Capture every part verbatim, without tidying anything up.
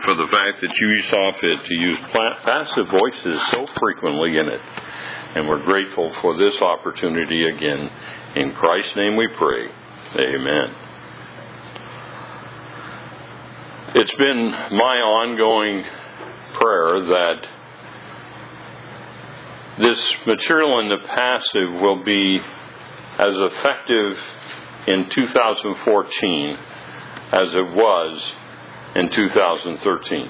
for the fact that you saw fit to use passive voices so frequently in it. And we're grateful for this opportunity again. In Christ's name we pray. Amen. It's been my ongoing prayer that this material in the passive will be as effective in two thousand fourteen as it was in two thousand thirteen.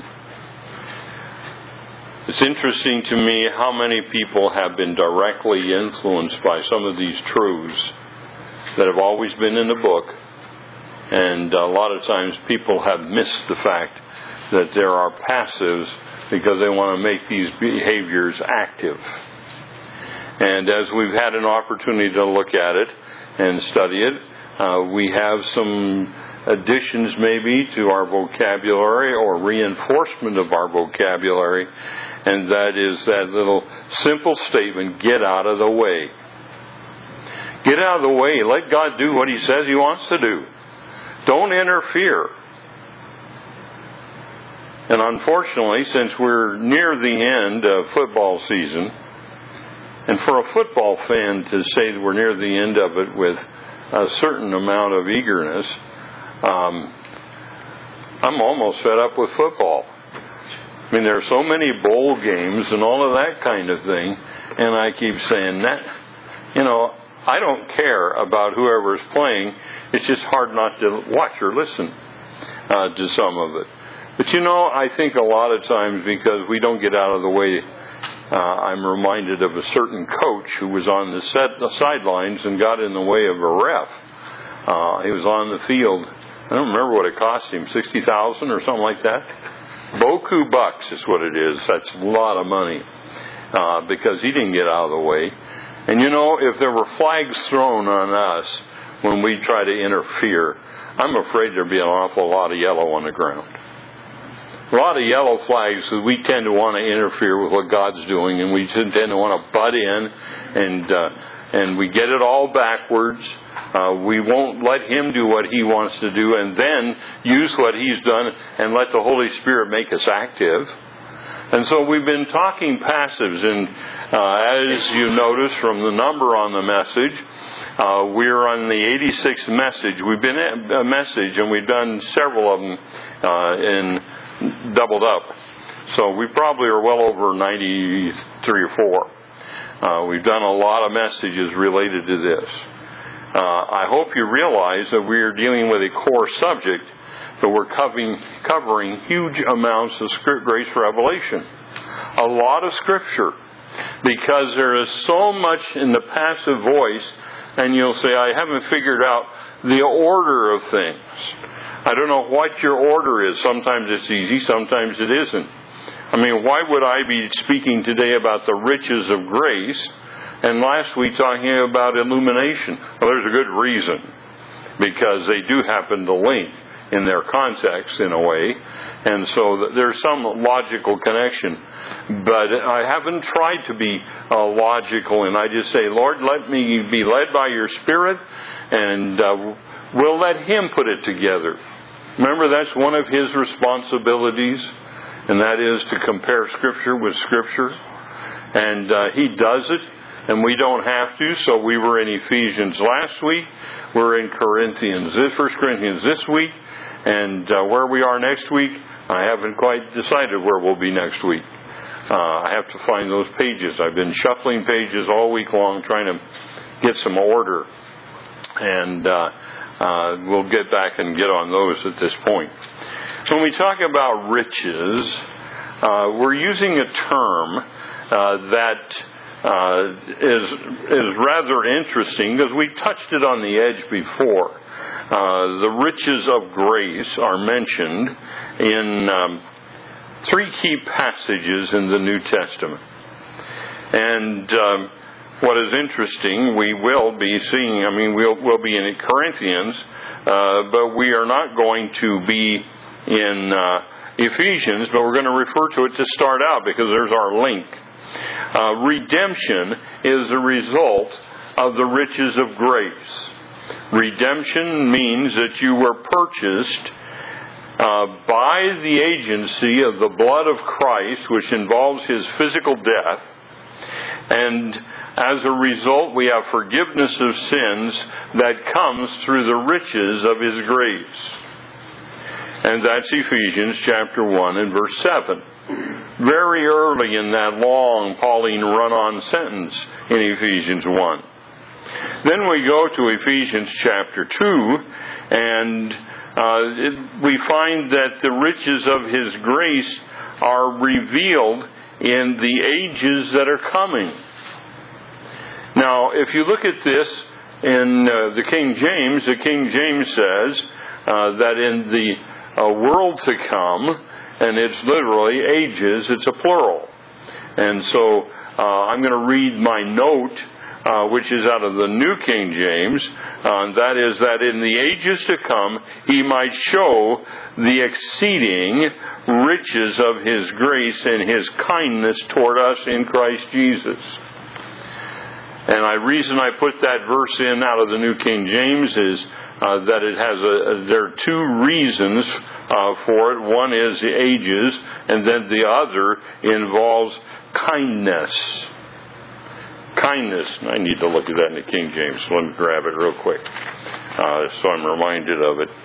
It's interesting to me how many people have been directly influenced by some of these truths that have always been in the book, and a lot of times people have missed the fact that there are passives because they want to make these behaviors active. And as we've had an opportunity to look at it and study it, uh, we have some additions maybe to our vocabulary or reinforcement of our vocabulary, and that is that little simple statement, get out of the way. Get out of the way. Let God do what He says He wants to do. Don't interfere. And unfortunately, since we're near the end of football season, and for a football fan to say that we're near the end of it with a certain amount of eagerness, um, I'm almost fed up with football. I mean, there are so many bowl games and all of that kind of thing, and I keep saying that, you know, I don't care about whoever's playing. It's just hard not to watch or listen uh, to some of it. But you know, I think a lot of times because we don't get out of the way, uh, I'm reminded of a certain coach who was on the, set, the sidelines and got in the way of a ref. Uh, he was on the field. I don't remember what it cost him, sixty thousand dollars or something like that. Boku bucks is what it is. That's a lot of money uh, because he didn't get out of the way. And you know, if there were flags thrown on us when we try to interfere, I'm afraid there'd be an awful lot of yellow on the ground. A lot of yellow flags because we tend to want to interfere with what God's doing, and we tend to want to butt in, and uh, and we get it all backwards. Uh, we won't let Him do what He wants to do, and then use what He's done and let the Holy Spirit make us active. And so we've been talking passives, and uh, as you notice from the number on the message, uh, we're on the eighty-sixth message. We've been at a message, and we've done several of them uh, in doubled up. So we probably are well over ninety-three or four. Uh, we've done a lot of messages related to this. Uh, I hope you realize that we are dealing with a core subject, but we're covering, covering huge amounts of script, grace revelation. A lot of Scripture, because there is so much in the passive voice, and you'll say, I haven't figured out the order of things. I don't know what your order is. Sometimes it's easy, sometimes it isn't. I mean, why would I be speaking today about the riches of grace, and last week talking about illumination? Well, there's a good reason, because they do happen to link in their context in a way, and so there's some logical connection. But I haven't tried to be uh, logical, and I just say, Lord, let me be led by your Spirit, and uh, we'll let Him put it together. Remember, that's one of His responsibilities, and that is to compare Scripture with Scripture. And uh, He does it, and we don't have to. So we were in Ephesians last week. We're in Corinthians, this First Corinthians this week. And uh, where we are next week, I haven't quite decided where we'll be next week. Uh, I have to find those pages. I've been shuffling pages all week long trying to get some order. And uh, uh, we'll get back and get on those at this point. So when we talk about riches, uh, we're using a term uh, that uh, is, is rather interesting because we touched it on the edge before. Uh, the riches of grace are mentioned in um, three key passages in the New Testament. And um, what is interesting, we will be seeing, I mean, we'll, we'll be in Corinthians, uh, but we are not going to be in uh, Ephesians, but we're going to refer to it to start out because there's our link. Uh, redemption is the result of the riches of grace. Redemption means that you were purchased uh, by the agency of the blood of Christ, which involves His physical death, and as a result, we have forgiveness of sins that comes through the riches of His grace. And that's Ephesians chapter one and verse seven. Very early in that long Pauline run-on sentence in Ephesians one. Then we go to Ephesians chapter two, and uh, it, we find that the riches of His grace are revealed in the ages that are coming. Now, if you look at this in uh, the King James, the King James says uh, that in the uh, world to come, and it's literally ages, it's a plural. And so uh, I'm going to read my note, uh, which is out of the New King James. Uh, that is that in the ages to come, He might show the exceeding riches of His grace and His kindness toward us in Christ Jesus. And the reason I put that verse in out of the New King James is uh, that it has a, there are two reasons uh, for it. One is the ages, and then the other involves kindness. Kindness. I need to look at that in the King James, so let me grab it real quick, uh, so I'm reminded of it.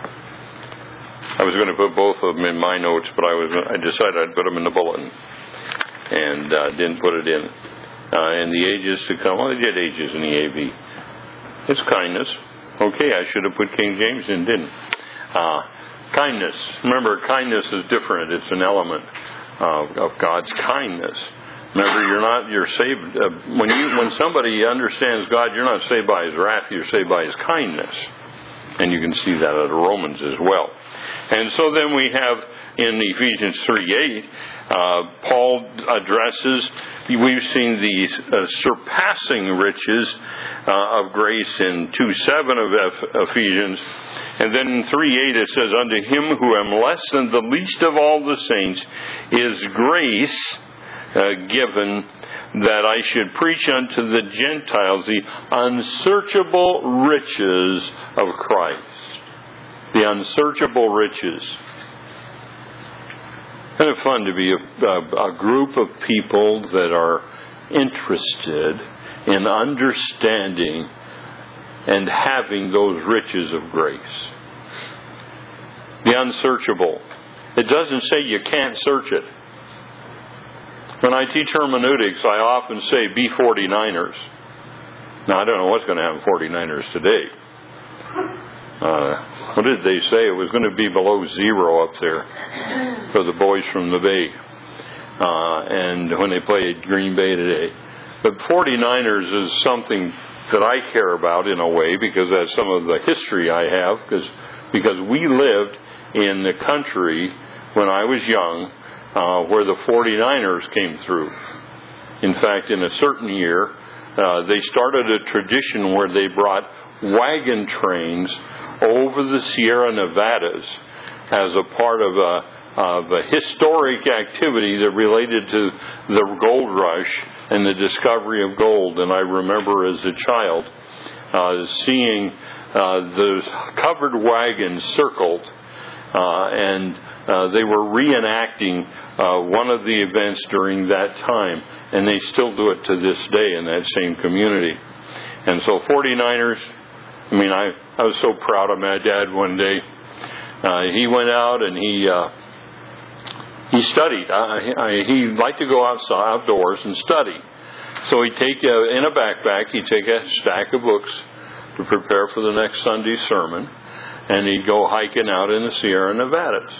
I was going to put both of them in my notes, but I was I decided I'd put them in the bulletin, and uh, didn't put it in. Uh, in the ages to come. Well, they did ages in the A V. It's kindness. Okay, I should have put King James in, didn't I? Uh, kindness. Remember, kindness is different. It's an element uh, of God's kindness. Remember, you're not, you're saved. Uh, when you, when somebody understands God, you're not saved by His wrath, you're saved by His kindness. And you can see that out of Romans as well. And so then we have in Ephesians three eight, uh, Paul addresses, we've seen the uh, surpassing riches uh, of grace in two seven of Eph- Ephesians. And then in three eight it says, unto Him who am less than the least of all the saints is grace uh, given, that I should preach unto the Gentiles the unsearchable riches of Christ. The unsearchable riches. Kind of fun to be a, a, a group of people that are interested in understanding and having those riches of grace. The unsearchable. It doesn't say you can't search it. When I teach hermeneutics, I often say be forty-niners. Now, I don't know what's going to happen forty-niners today. Uh, what did they say? It was going to be below zero up there for the boys from the Bay. Uh, and when they played Green Bay today. But forty-niners is something that I care about in a way, because that's some of the history I have, because, because we lived in the country when I was young uh, where the forty-niners came through. In fact, in a certain year, uh, they started a tradition where they brought wagon trains over the Sierra Nevadas as a part of a, of a historic activity that related to the gold rush and the discovery of gold. And I remember as a child uh, seeing uh, those covered wagons circled, uh, and uh, they were reenacting uh, one of the events during that time, and they still do it to this day in that same community. And so forty-niners, I mean, I, I was so proud of my dad one day. Uh, he went out and he uh, he studied. I, I, he liked to go outside, outdoors and study. So he'd take, a, in a backpack, he'd take a stack of books to prepare for the next Sunday's sermon, and he'd go hiking out in the Sierra Nevadas.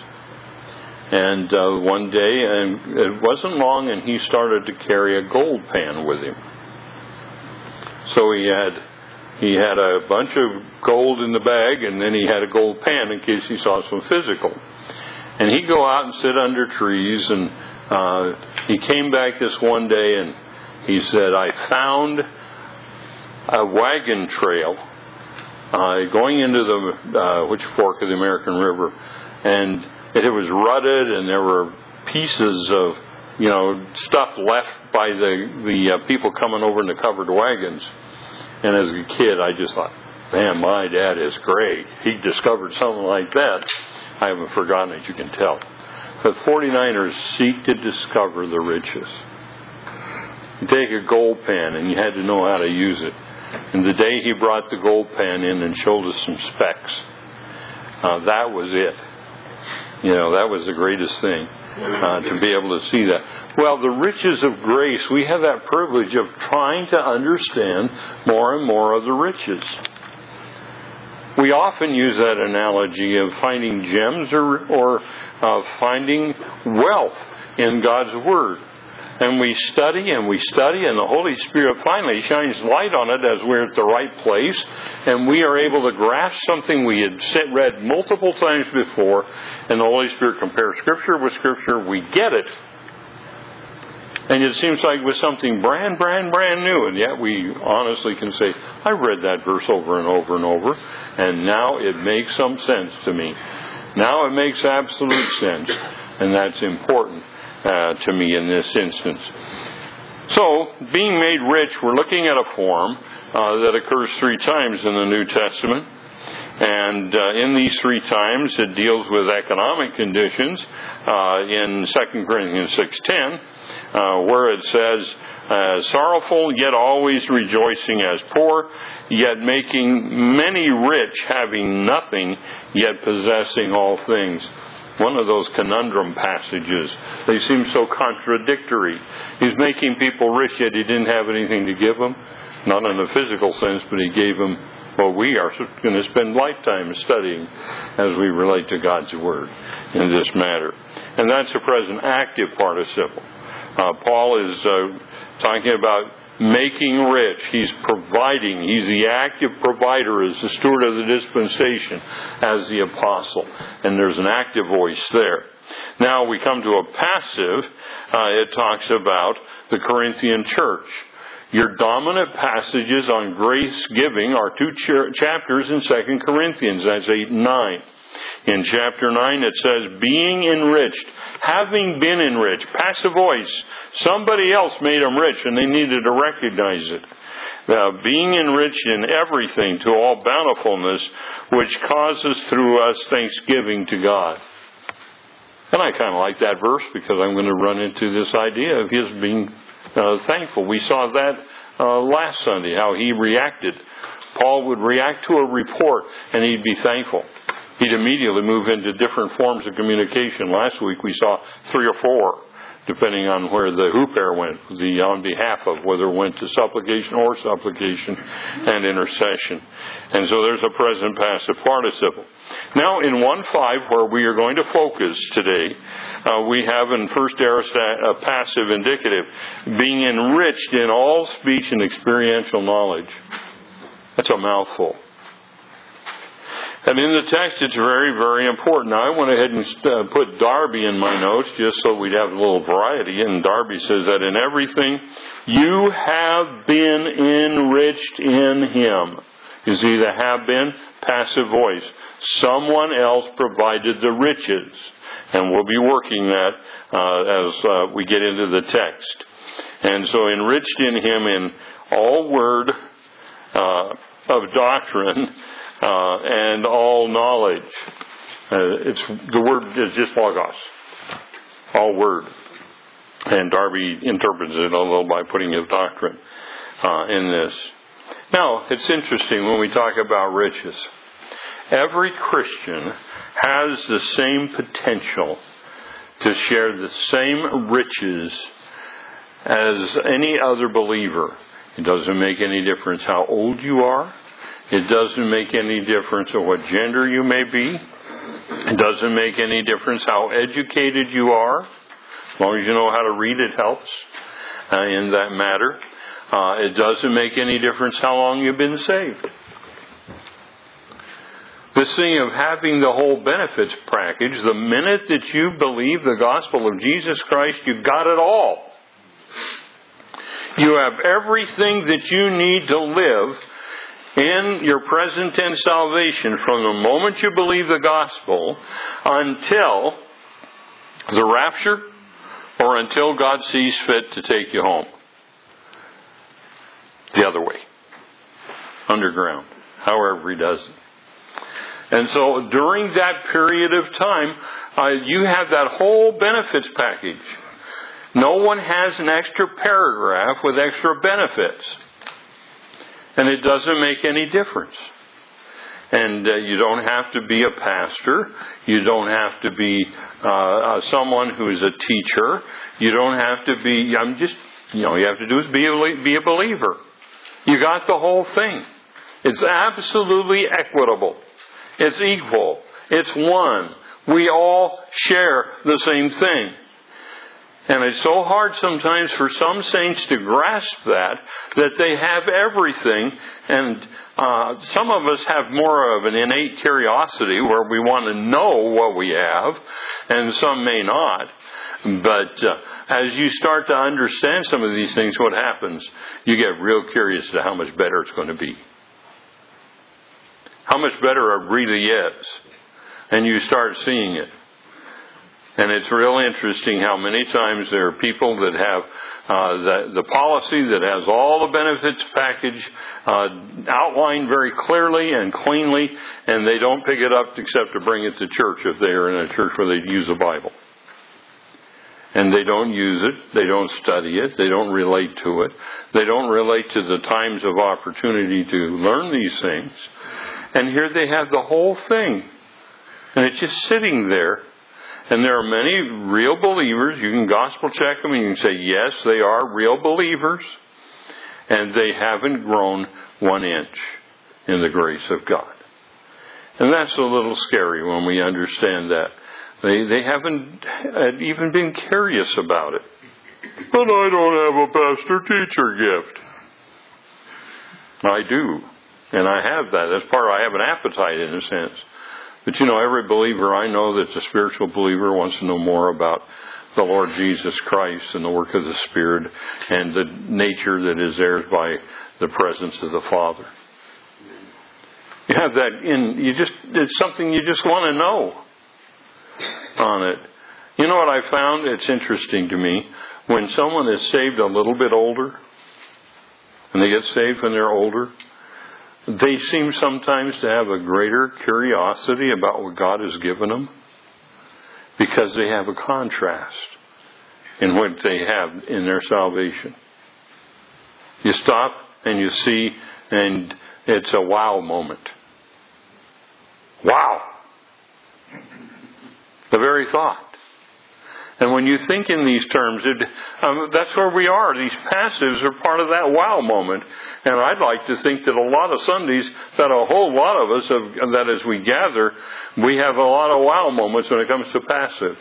And uh, one day, and it wasn't long, and he started to carry a gold pan with him. So he had he had a bunch of gold in the bag, and then he had a gold pan in case he saw some physical. And he'd go out and sit under trees, and uh, he came back this one day, and he said, I found a wagon trail uh, going into the uh, which fork of the American River, and it was rutted, and there were pieces of, you know, stuff left by the the uh, people coming over in the covered wagons. And as a kid, I just thought, man, my dad is great. He discovered something like that. I haven't forgotten it, you can tell. But forty-niners seek to discover the riches. You take a gold pen and you had to know how to use it. And the day he brought the gold pen in and showed us some specs, uh, that was it. You know, that was the greatest thing, uh, to be able to see that. Well, the riches of grace, we have that privilege of trying to understand more and more of the riches. We often use that analogy of finding gems or, or uh, finding wealth in God's Word. And we study and we study, and the Holy Spirit finally shines light on it as we're at the right place, and we are able to grasp something we had read multiple times before, and the Holy Spirit compares Scripture with Scripture. We get it. And it seems like with something brand, brand, brand new, and yet we honestly can say, I've read that verse over and over and over, and now it makes some sense to me. Now it makes absolute sense, and that's important uh, to me in this instance. So, being made rich, we're looking at a form uh, that occurs three times in the New Testament. And uh, in these three times, it deals with economic conditions. Uh, in Second Corinthians six ten, uh, where it says, uh, sorrowful, yet always rejoicing as poor, yet making many rich, having nothing, yet possessing all things. One of those conundrum passages. They seem so contradictory. He's making people rich, yet he didn't have anything to give them. Not in a physical sense, but he gave them what we are going to spend lifetime studying as we relate to God's Word in this matter. And that's the present active participle. Uh, Paul is uh, talking about making rich. He's providing. He's the active provider as the steward of the dispensation, as the apostle. And there's an active voice there. Now we come to a passive. Uh, it talks about the Corinthian church. Your dominant passages on grace giving are two ch- chapters in Second Corinthians. That's eight and nine. In chapter nine it says, being enriched, having been enriched, passive voice. Somebody else made them rich and they needed to recognize it. Uh, being enriched in everything to all bountifulness, which causes through us thanksgiving to God. And I kind of like that verse because I'm going to run into this idea of his being Uh, thankful. We saw that uh, last Sunday, how he reacted. Paul would react to a report and he'd be thankful. He'd immediately move into different forms of communication. Last week we saw three or four, depending on where the huper went, the on behalf of, whether it went to supplication or supplication and intercession. And so there's a present passive participle. Now in one five, where we are going to focus today, uh, we have in first aorist a passive indicative, being enriched in all speech and experiential knowledge. That's a mouthful. And in the text, it's very, very important. Now, I went ahead and uh, put Darby in my notes just so we'd have a little variety. And Darby says that in everything, you have been enriched in Him. You see the have been, passive voice. Someone else provided the riches. And we'll be working that uh, as uh, we get into the text. And so enriched in Him in all word uh, of doctrine uh, and all knowledge. Uh, it's the word is just logos. All word. And Darby interprets it a little by putting his doctrine uh, in this. Now, it's interesting when we talk about riches. Every Christian has the same potential to share the same riches as any other believer. It doesn't make any difference how old you are. It doesn't make any difference of what gender you may be. It doesn't make any difference how educated you are. As long as you know how to read, it helps uh, in that matter. Uh, it doesn't make any difference how long you've been saved. This thing of having the whole benefits package, the minute that you believe the gospel of Jesus Christ, you've got it all. You have everything that you need to live in your present tense salvation from the moment you believe the gospel until the rapture or until God sees fit to take you home. The other way. Underground. However He does it. And so during that period of time, uh, you have that whole benefits package. No one has an extra paragraph with extra benefits. And it doesn't make any difference. And uh, you don't have to be a pastor. You don't have to be uh, uh, someone who is a teacher. You don't have to be, I'm just, you know, you have to do is be a, be a believer. You got the whole thing. It's absolutely equitable. It's equal. It's one. We all share the same thing. And it's so hard sometimes for some saints to grasp that, that they have everything. And uh, some of us have more of an innate curiosity where we want to know what we have, and some may not. But uh, as you start to understand some of these things, what happens? You get real curious to how much better it's going to be. How much better it really is. And you start seeing it. And it's real interesting how many times there are people that have uh, the, the policy that has all the benefits package uh, outlined very clearly and cleanly, and they don't pick it up except to bring it to church if they are in a church where they use the Bible. And they don't use it, they don't study it, they don't relate to it, they don't relate to the times of opportunity to learn these things. And here they have the whole thing. And it's just sitting there. And there are many real believers. You can gospel check them and you can say, yes, they are real believers. And they haven't grown one inch in the grace of God. And that's a little scary when we understand that. They, they haven't even been curious about it. But I don't have a pastor-teacher gift. I do. And I have that. That's part of, I have an appetite in a sense. But you know, every believer I know that's a spiritual believer wants to know more about the Lord Jesus Christ and the work of the Spirit and the nature that is theirs by the presence of the Father. You have that in, you just, it's something you just want to know on it. You know what I found? It's interesting to me. When someone is saved a little bit older, and they get saved when they're older, they seem sometimes to have a greater curiosity about what God has given them because they have a contrast in what they have in their salvation. You stop and you see, and it's a wow moment. Wow! The very thought. And when you think in these terms, it, um, that's where we are. These passives are part of that wow moment. And I'd like to think that a lot of Sundays, that a whole lot of us, have, that as we gather, we have a lot of wow moments when it comes to passive.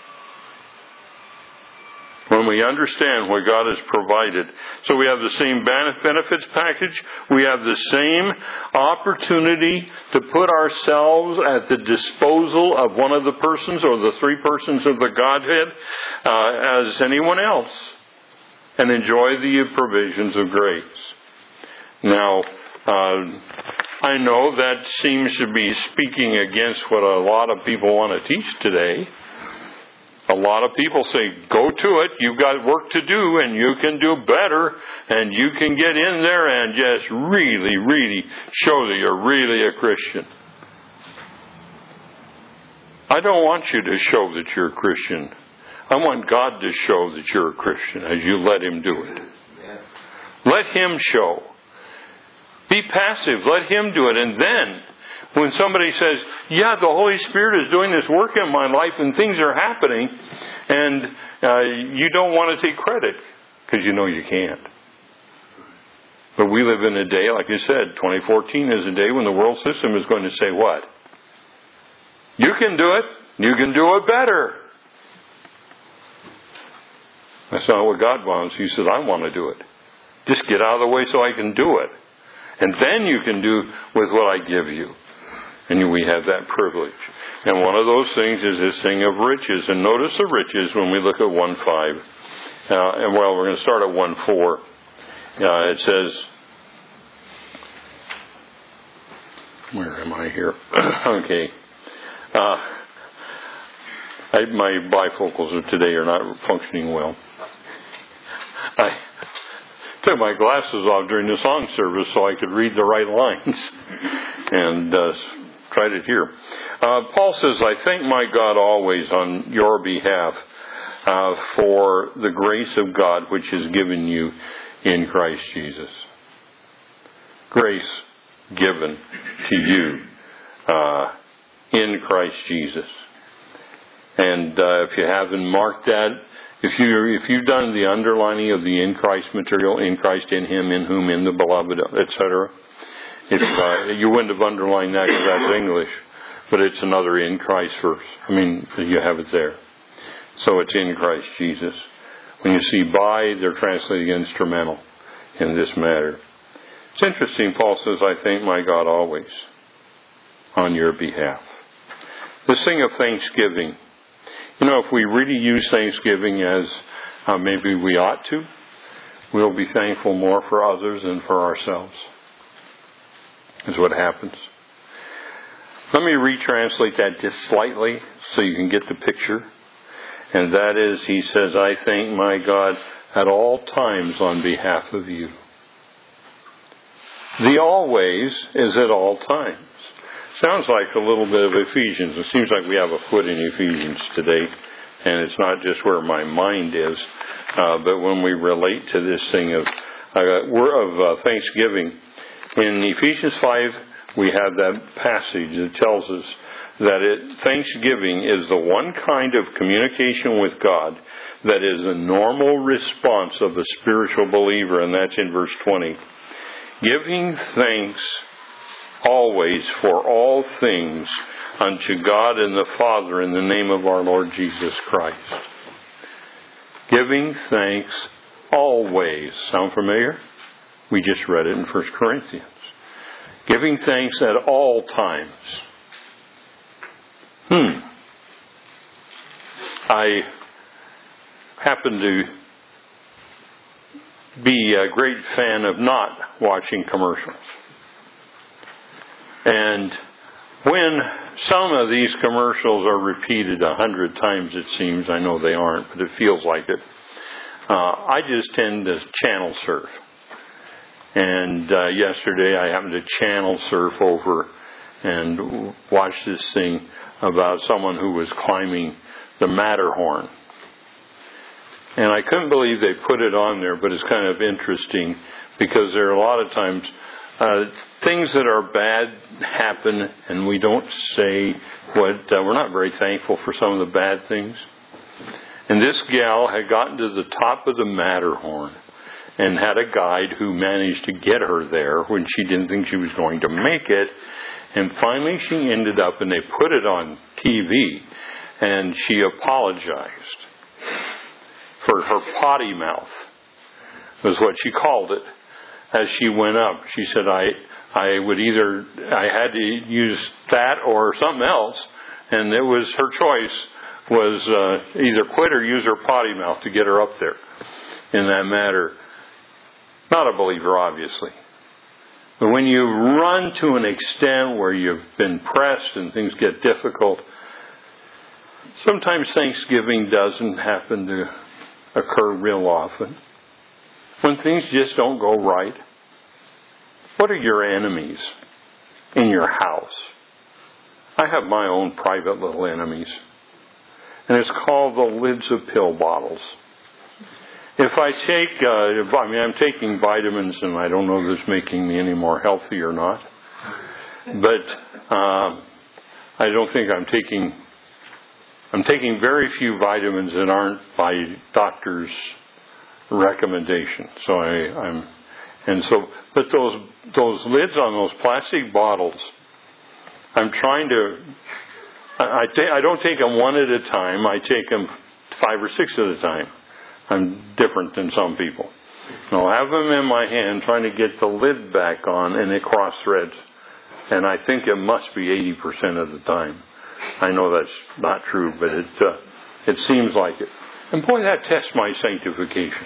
When we understand what God has provided. So we have the same benefits package. We have the same opportunity to put ourselves at the disposal of one of the persons or the three persons of the Godhead uh, as anyone else. And enjoy the provisions of grace. Now, uh, I know that seems to be speaking against what a lot of people want to teach today. A lot of people say, go to it, you've got work to do, and you can do better, and you can get in there and just really, really show that you're really a Christian. I don't want you to show that you're a Christian. I want God to show that you're a Christian as you let Him do it. Let Him show. Be passive, let Him do it, and then when somebody says, yeah, the Holy Spirit is doing this work in my life and things are happening, and uh, you don't want to take credit because you know you can't. But we live in a day, like I said, twenty fourteen is a day when the world system is going to say what? You can do it. You can do it better. That's not what God wants. He says, I want to do it. Just get out of the way so I can do it. And then you can do with what I give you. And we have that privilege. And one of those things is this thing of riches. And notice the riches when we look at one five. Uh, and well, we're going to start at one four. Uh, it says, where am I here? Okay. Uh, I, my bifocals of today are not functioning well. I took my glasses off during the song service so I could read the right lines. And uh, tried it here. Uh, Paul says, I thank my God always on your behalf uh, for the grace of God which is given you in Christ Jesus. Grace given to you uh, in Christ Jesus. And uh, if you haven't marked that, if you if you've done the underlining of the in Christ material, in Christ, in Him, in whom, in the beloved, et cetera, if uh, you wouldn't have underlined that because that's English, but it's another in Christ verse. I mean, you have it there. So it's in Christ Jesus. When you see by, they're translating instrumental in this matter. It's interesting. Paul says, "I thank my God always on your behalf." This thing of thanksgiving. You know, if we really use Thanksgiving as uh, maybe we ought to, we'll be thankful more for others than for ourselves. Is what happens. Let me retranslate that just slightly so you can get the picture. And that is, he says, I thank my God at all times on behalf of you. The always is at all times. Sounds like a little bit of Ephesians. It seems like we have a foot in Ephesians today, and it's not just where my mind is, uh, but when we relate to this thing of uh, we're of uh, Thanksgiving. In Ephesians five, we have that passage that tells us that it, Thanksgiving is the one kind of communication with God that is a normal response of a spiritual believer, and that's in verse twenty. Giving thanks always for all things unto God and the Father in the name of our Lord Jesus Christ. Giving thanks always. Sound familiar? We just read it in First Corinthians. Giving thanks at all times. Hmm. I happen to be a great fan of not watching commercials. And when some of these commercials are repeated a hundred times, it seems, I know they aren't, but it feels like it, uh, I just tend to channel surf. And uh, yesterday I happened to channel surf over and watch this thing about someone who was climbing the Matterhorn. And I couldn't believe they put it on there, but it's kind of interesting because there are a lot of times Uh, things that are bad happen, and we don't say what, uh, we're not very thankful for some of the bad things. And this gal had gotten to the top of the Matterhorn and had a guide who managed to get her there when she didn't think she was going to make it. And finally she ended up, and they put it on T V, and she apologized for her potty mouth, was what she called it. As she went up, she said, I I would either, I had to use that or something else, and it was her choice was uh, either quit or use her potty mouth to get her up there in that matter. Not a believer, obviously. But when you run to an extent where you've been pressed and things get difficult, sometimes Thanksgiving doesn't happen to occur real often. When things just don't go right. What are your enemies in your house? I have my own private little enemies. And it's called the lids of pill bottles. If I take, uh, I mean, I'm taking vitamins, and I don't know if it's making me any more healthy or not. But um, I don't think I'm taking, I'm taking very few vitamins that aren't by doctors' recommendation. So I, I'm, and so, but those those lids on those plastic bottles, I'm trying to. I I, ta- I don't take them one at a time. I take them five or six at a time. I'm different than some people. And I'll have them in my hand, trying to get the lid back on, and it cross threads. And I think it must be eighty percent of the time. I know that's not true, but it uh, it seems like it. And boy, that tests my sanctification.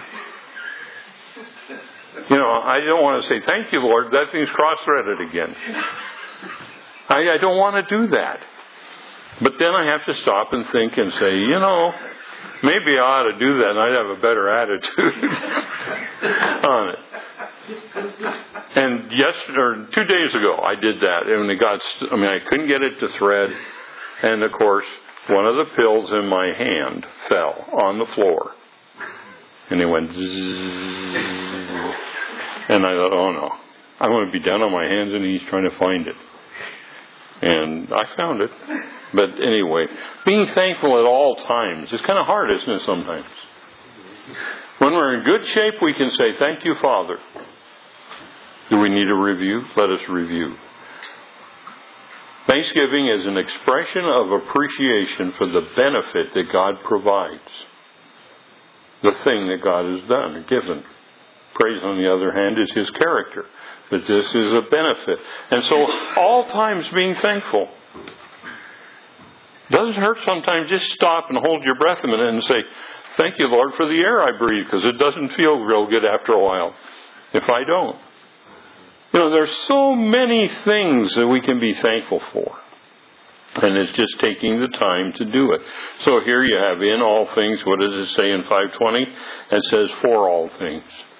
You know, I don't want to say, thank you, Lord, that thing's cross-threaded again. I, I don't want to do that. But then I have to stop and think and say, you know, maybe I ought to do that and I'd have a better attitude on it. And yesterday, or two days ago, I did that, and it got. I mean, I couldn't get it to thread, and of course, one of the pills in my hand fell on the floor, and it went zzz. And I thought, oh no, I'm going to be down on my hands and knees trying to find it. And I found it. But anyway, being thankful at all times is kind of hard, isn't it, sometimes? When we're in good shape, we can say, thank you, Father. Do we need a review? Let us review. Thanksgiving is an expression of appreciation for the benefit that God provides. The thing that God has done, given. Praise, on the other hand, is His character. But this is a benefit. And so, all times being thankful. Doesn't hurt sometimes. Just stop and hold your breath a minute and say, thank you, Lord, for the air I breathe, because it doesn't feel real good after a while if I don't. You know, there's so many things that we can be thankful for. And it's just taking the time to do it. So here you have in all things. What does it say in five twenty? It says for all things.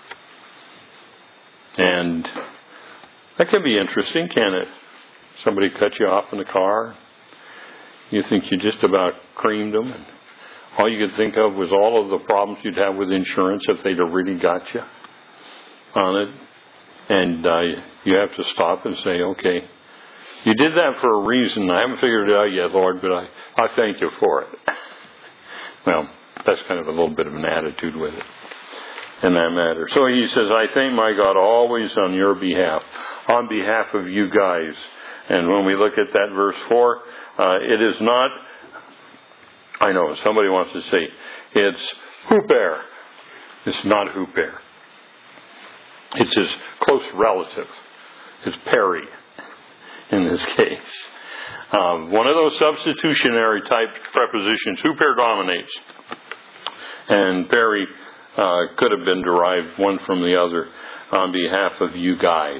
And that can be interesting, can't it? Somebody cut you off in the car. You think you just about creamed them. And all you could think of was all of the problems you'd have with insurance if they'd have really got you on it. And uh, you have to stop and say, okay, you did that for a reason. I haven't figured it out yet, Lord, but I, I thank you for it. Well, that's kind of a little bit of an attitude with it in that matter. So he says, I thank my God always on your behalf, on behalf of you guys. And when we look at that verse four, uh, it is not, I know, somebody wants to say, it's huper. It's not huper. It's his close relative. It's peri in this case. Um, one of those substitutionary type prepositions, huper dominates. And peri uh, could have been derived one from the other on behalf of you guys.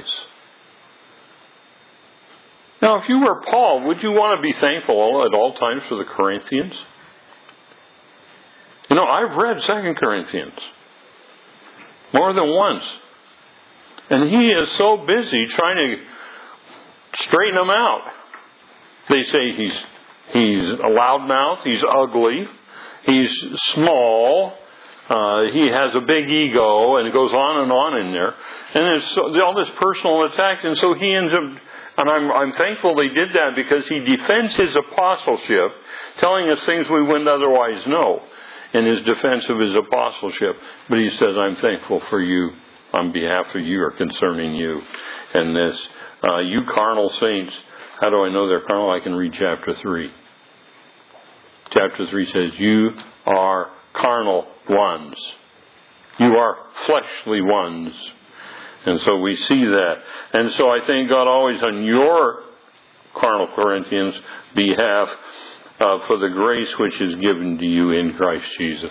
Now, if you were Paul, would you want to be thankful at all times for the Corinthians? You know, I've read Second Corinthians more than once. And he is so busy trying to straighten them out. They say he's he's a loudmouth, he's ugly, he's small, uh, he has a big ego, and it goes on and on in there. And it's all this personal attack, and so he ends up, and I'm, I'm thankful they did that because he defends his apostleship, telling us things we wouldn't otherwise know in his defense of his apostleship. But he says, I'm thankful for you. On behalf of you or concerning you. And this, uh, you carnal saints, how do I know they're carnal? I can read chapter three. Chapter three says, you are carnal ones. You are fleshly ones. And so we see that. And so I thank God always on your carnal Corinthians behalf uh, for the grace which is given to you in Christ Jesus.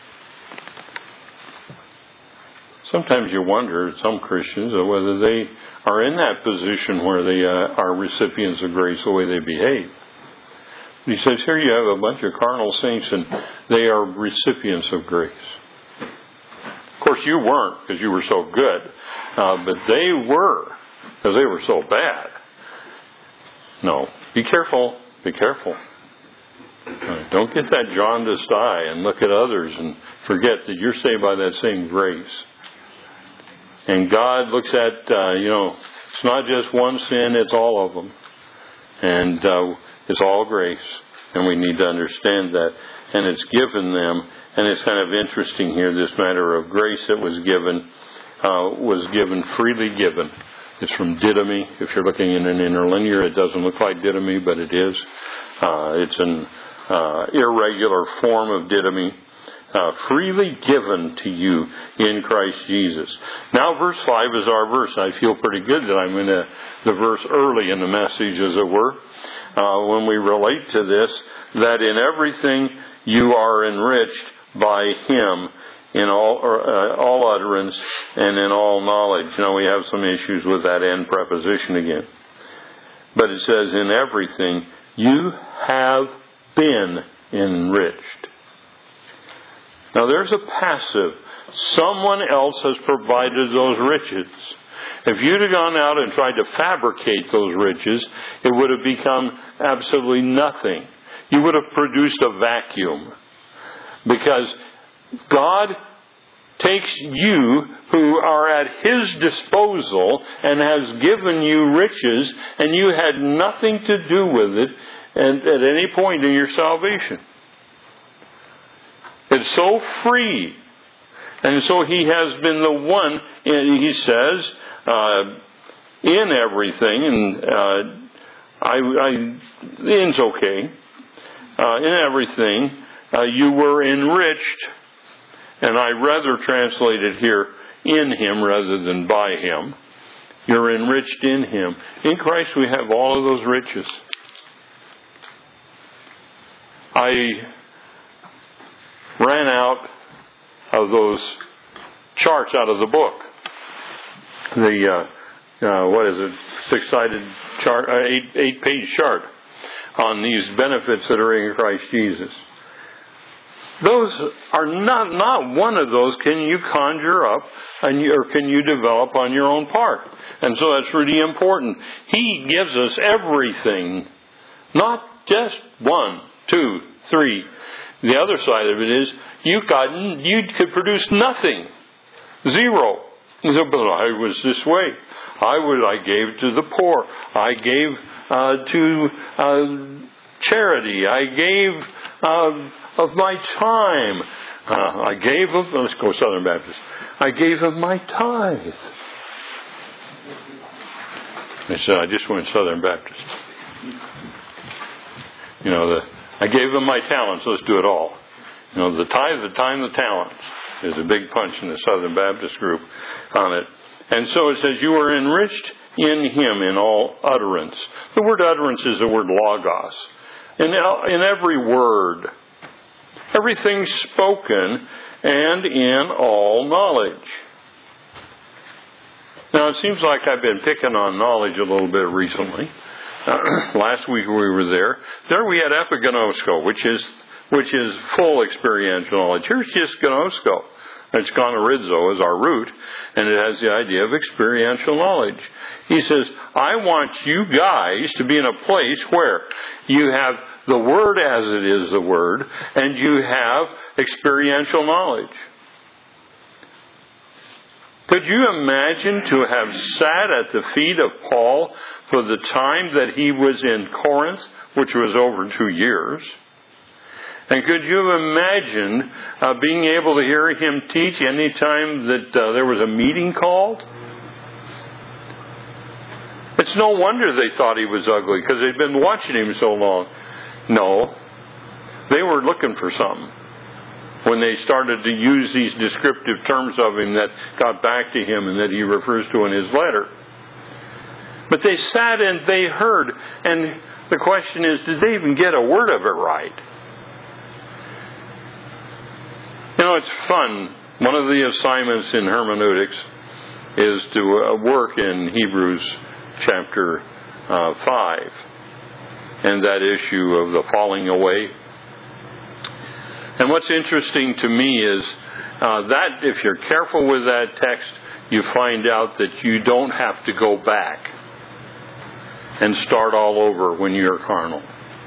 Sometimes you wonder, some Christians, whether they are in that position where they uh, are recipients of grace the way they behave. He says, here you have a bunch of carnal saints and they are recipients of grace. Of course, you weren't because you were so good, uh, but they were because they were so bad. No, be careful, be careful. Uh, don't get that jaundiced eye and look at others and forget that you're saved by that same grace. And God looks at, uh, you know, it's not just one sin, it's all of them. And uh, it's all grace. And we need to understand that. And it's given them. And it's kind of interesting here, this matter of grace that was given, uh, was given, freely given. It's from didomi. If you're looking in an interlinear, it doesn't look like didomi, but it is. Uh, it's an uh, irregular form of didomi. Uh, freely given to you in Christ Jesus. Now verse five is our verse. I feel pretty good that I'm in a, the verse early in the message, as it were, uh, when we relate to this, that in everything you are enriched by Him in all uh, all utterance and in all knowledge. Now we have some issues with that end preposition again. But it says, in everything you have been enriched. Now there's a passive. Someone else has provided those riches. If you'd have gone out and tried to fabricate those riches, it would have become absolutely nothing. You would have produced a vacuum. Because God takes you who are at His disposal and has given you riches, and you had nothing to do with it at, at any point in your salvation. It's so free. And so He has been the one, and He says, uh, in everything, and uh, I, I, in's okay, uh, in everything, uh, you were enriched, and I rather translate it here, in Him rather than by Him. You're enriched in Him. In Christ we have all of those riches. I ran out of those charts out of the book. The, uh, uh, what is it, six-sided chart, uh, eight, eight-page chart on these benefits that are in Christ Jesus. Those are not, not one of those can you conjure up and you, or can you develop on your own part. And so that's really important. He gives us everything, not just one, two, three. The other side of it is you got you could produce nothing, zero. But I was this way. I would. I gave to the poor. I gave uh, to uh, charity. I gave uh, of my time. Uh, I gave of. Let's go Southern Baptist. I gave of my tithe. I said I just went Southern Baptist. You know the. I gave them my talents. Let's do it all. You know, the tithe, the time, the talents. There's a big punch in the Southern Baptist group on it. And so it says, you are enriched in Him in all utterance. The word utterance is the word logos. In, in every word. Everything spoken and in all knowledge. Now, it seems like I've been picking on knowledge a little bit recently. Uh, last week we were there. There we had epigenosko, which is which is full experiential knowledge. Here's just gnosko. It's gonorizo as our root, and it has the idea of experiential knowledge. He says, I want you guys to be in a place where you have the Word as it is the Word, and you have experiential knowledge. Could you imagine to have sat at the feet of Paul for the time that he was in Corinth, which was over two years? And could you have imagined uh, being able to hear him teach any time that uh, there was a meeting called? It's no wonder they thought he was ugly, because they'd been watching him so long. No, they were looking for something when they started to use these descriptive terms of him that got back to him and that he refers to in his letter. But they sat and they heard, and the question is, did they even get a word of it right? You know, it's fun. One of the assignments in hermeneutics is to uh, work in Hebrews chapter uh, five and that issue of the falling away. And what's interesting to me is uh, that if you're careful with that text, you find out that you don't have to go back and start all over when you're carnal.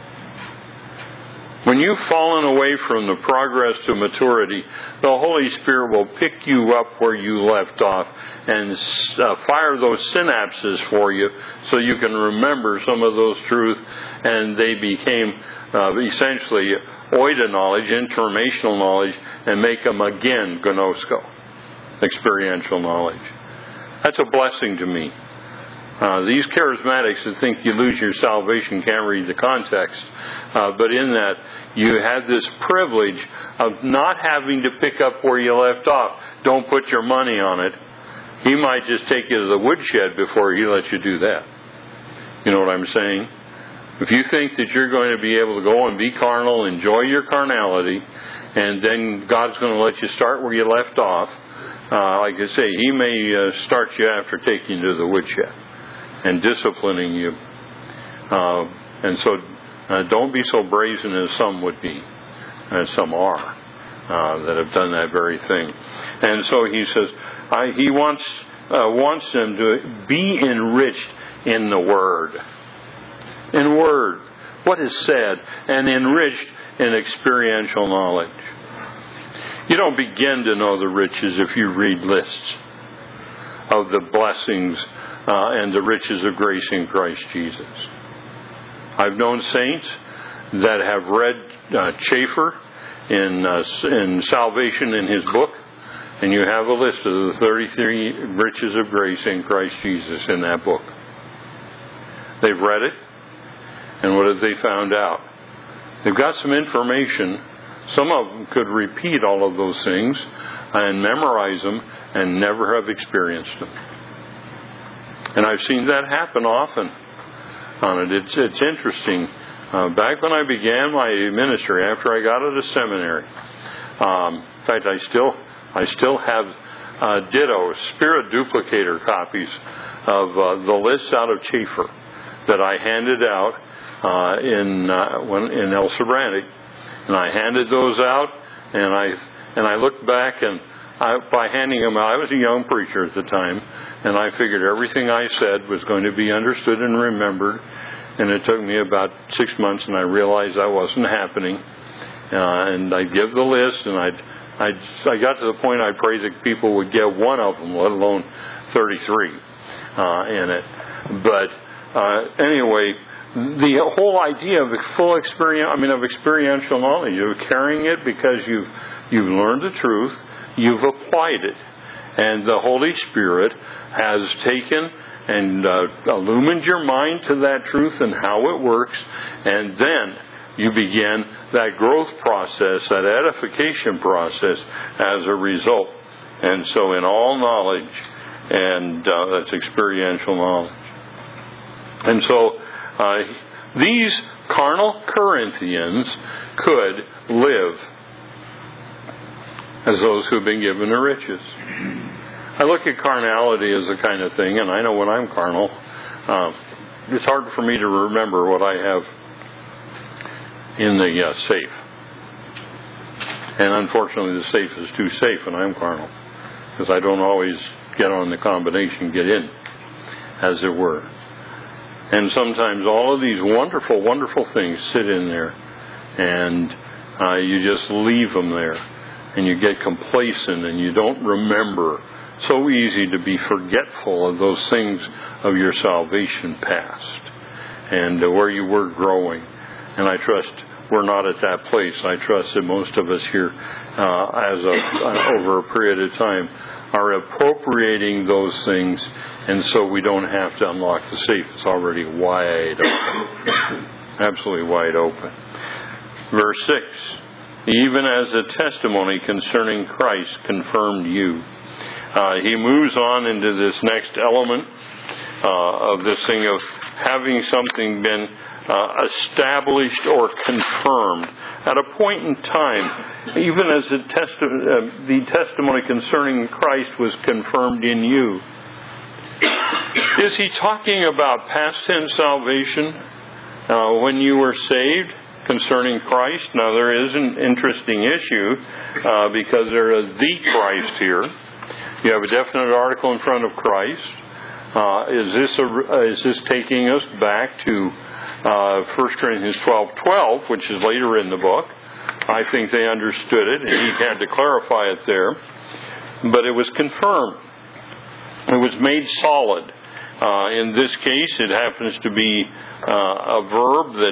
When you've fallen away from the progress to maturity, the Holy Spirit will pick you up where you left off and uh, fire those synapses for you so you can remember some of those truths, and they became uh, essentially oida knowledge, informational knowledge, and make them again gnosko, experiential knowledge. That's a blessing to me. Uh, these charismatics that think you lose your salvation can't read the context. Uh, but in that, you have this privilege of not having to pick up where you left off. Don't put your money on it. He might just take you to the woodshed before he lets you do that. You know what I'm saying? If you think that you're going to be able to go and be carnal, enjoy your carnality, and then God's going to let you start where you left off, uh, like I say, He may uh, start you after taking you to the woodshed and disciplining you. Uh, and so uh, don't be so brazen as some would be, as some are. uh, that have done that very thing. And so he says, I, he wants uh, wants them to be enriched in the Word. In Word. What is said, and enriched in experiential knowledge. You don't begin to know the riches if you read lists of the blessings uh, and the riches of grace in Christ Jesus. I've known saints that have read uh, Schaeffer in, uh, in Salvation in his book, and you have a list of the thirty-three riches of grace in Christ Jesus in that book. They've read it, and what have they found out? They've got some information. Some of them could repeat all of those things and memorize them and never have experienced them. And I've seen that happen often on it. It's, it's interesting. Uh, back when I began my ministry, after I got out of seminary, um, in fact, I still I still have uh, ditto Spirit duplicator copies of uh, the lists out of Schaeffer that I handed out uh, in uh, when in El Sobrante. And I handed those out, and I and I looked back, and I, by handing them out, I was a young preacher at the time, and I figured everything I said was going to be understood and remembered. And it took me about six months, and I realized that wasn't happening. Uh, and I'd give the list, and I'd, I'd I got to the point I prayed that people would get one of them, let alone thirty-three uh, in it. But uh, anyway. The whole idea of full experience, I mean, of experiential knowledge, of carrying it because you've you've learned the truth, you've applied it, and the Holy Spirit has taken and uh, illumined your mind to that truth and how it works, and then you begin that growth process, that edification process as a result. And so, in all knowledge, and uh, that's experiential knowledge, and so. Uh, these carnal Corinthians could live as those who have been given the riches. I look at carnality as a kind of thing, and I know when I'm carnal, uh, it's hard for me to remember what I have in the uh, safe. And unfortunately, the safe is too safe when I'm carnal, because I don't always get on the combination, get in, as it were. And sometimes all of these wonderful, wonderful things sit in there, and uh, you just leave them there, and you get complacent, and you don't remember. So easy to be forgetful of those things of your salvation past, and uh, where you were growing. And I trust we're not at that place. I trust that most of us here, uh, as a, uh, over a period of time, are appropriating those things, and so we don't have to unlock the safe. It's already wide open. Absolutely wide open. Verse six, even as the testimony concerning Christ confirmed you. Uh, he moves on into this next element uh, of this thing of having something been uh, established or confirmed at a point in time, even as the, testi- uh, the testimony concerning Christ was confirmed in you. Is he talking about past tense salvation uh, when you were saved concerning Christ? Now, there is an interesting issue uh, because there is the Christ here. You have a definite article in front of Christ. Uh, is this a, is this taking us back to uh, First Corinthians twelve twelve, which is later in the book? I think they understood it, and he had to clarify it there. But it was confirmed. It was made solid. Uh, in this case, it happens to be uh, a verb that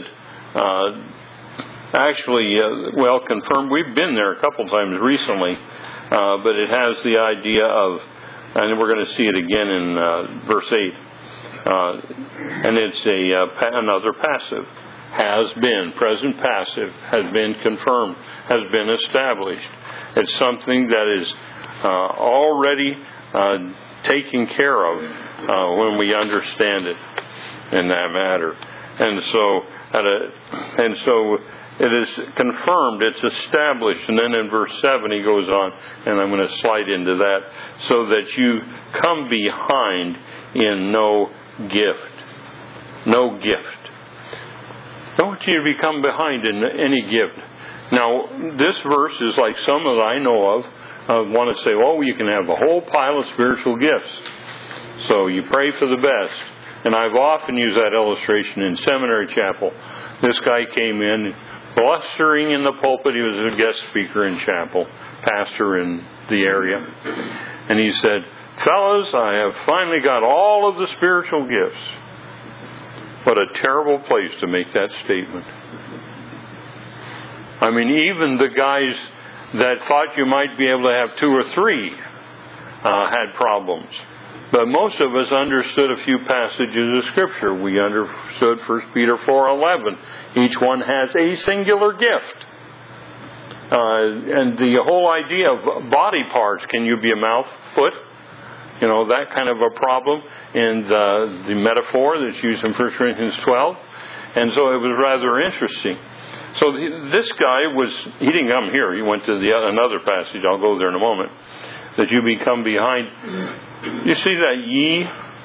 uh, actually, uh, well, confirmed. We've been there a couple times recently, uh, but it has the idea of, and we're going to see it again in uh, verse eight, uh, and it's a uh, pa- another passive. Has been, present passive, has been confirmed, has been established. It's something that is uh, already uh, taken care of uh, when we understand it in that matter. And so, at a, and so it is confirmed, it's established. And then in verse seven he goes on, and I'm going to slide into that, so that you come behind in no gift. No gift. I don't want you to become behind in any gift. Now, this verse is like some that I know of, uh, want to say, oh, you can have a whole pile of spiritual gifts. So you pray for the best. And I've often used that illustration in seminary chapel. This guy came in, blustering in the pulpit. He was a guest speaker in chapel, pastor in the area. And he said, fellas, I have finally got all of the spiritual gifts. What a terrible place to make that statement. I mean, even the guys that thought you might be able to have two or three uh, had problems. But most of us understood a few passages of Scripture. We understood First Peter four eleven. Each one has a singular gift. Uh, and the whole idea of body parts, can you be a mouth, foot? You know, that kind of a problem in the, the metaphor that's used in First Corinthians twelve. And so it was rather interesting. So this guy was, he didn't come here. He went to the another passage. I'll go there in a moment. That you become behind. You see that ye?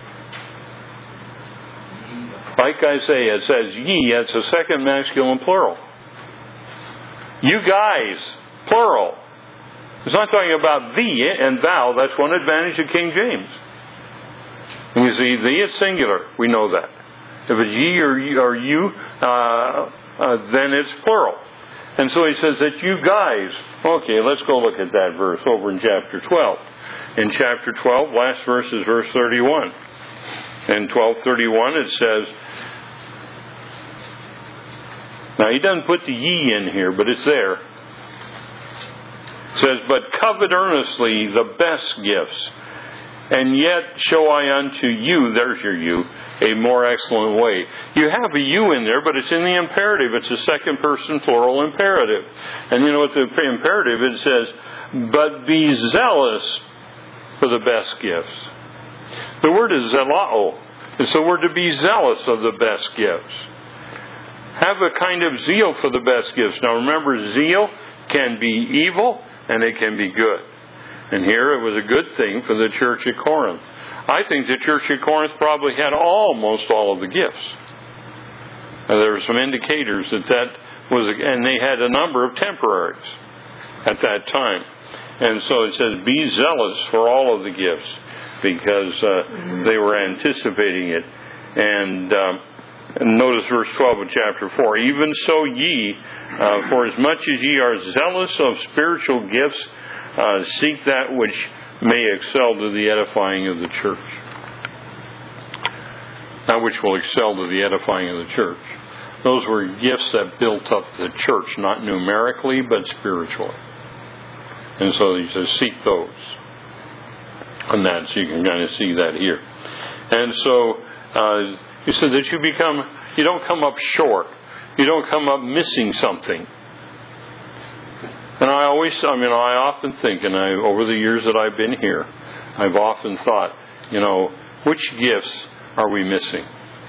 Like I say, it says ye. It's a second masculine plural. You guys, plural. It's not talking about thee and thou. That's one advantage of King James. And you see, thee is singular. We know that. If it's ye or you, or you uh, uh, then it's plural. And so he says that you guys. Okay, let's go look at that verse over in chapter twelve. In chapter twelve, last verse is verse thirty-one. In twelve thirty-one it says, now he doesn't put the ye in here, but it's there. It says, but covet earnestly the best gifts, and yet show I unto you, there's your you, a more excellent way. You have a you in there, but it's in the imperative. It's a second person plural imperative. And you know what the imperative, it says, but be zealous for the best gifts. The word is zelao. It's the word to be zealous of the best gifts. Have a kind of zeal for the best gifts. Now remember, zeal can be evil and it can be good. And here it was a good thing for the church at Corinth. I think the church at Corinth probably had almost all of the gifts. Now, there were some indicators that that was, and they had a number of temporaries at that time. And so it says, be zealous for all of the gifts, because uh, they were anticipating it. And, um, and notice verse twelve of chapter four. Even so ye, uh, for as much as ye are zealous of spiritual gifts, uh, seek that which may excel to the edifying of the church. That which will excel to the edifying of the church. Those were gifts that built up the church, not numerically, but spiritually. And so he says, seek those. And that, so you can kind of see that here. And so, uh, he said that you become, you don't come up short. You don't come up missing something. And I always, I mean, I often think, and I, over the years that I've been here, I've often thought, you know, which gifts are we missing?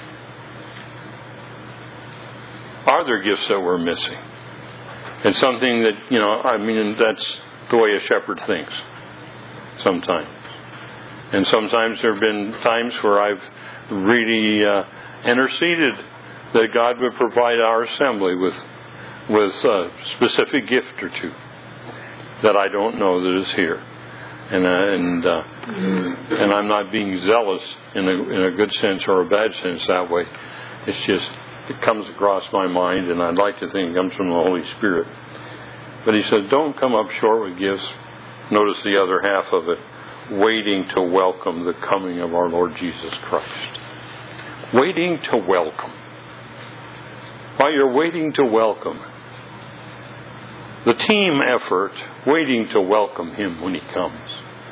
Are there gifts that we're missing? It's something that, you know, I mean, that's the way a shepherd thinks sometimes. And sometimes there have been times where I've really uh, interceded that God would provide our assembly with with a specific gift or two that I don't know that is here. And uh, and uh, and I'm not being zealous in a, in a good sense or a bad sense that way. It's just, it comes across my mind, and I'd like to think it comes from the Holy Spirit. But he said, don't come up short with gifts. Notice the other half of it. Waiting to welcome the coming of our Lord Jesus Christ. Waiting to welcome. While you're waiting to welcome, the team effort, waiting to welcome Him when He comes.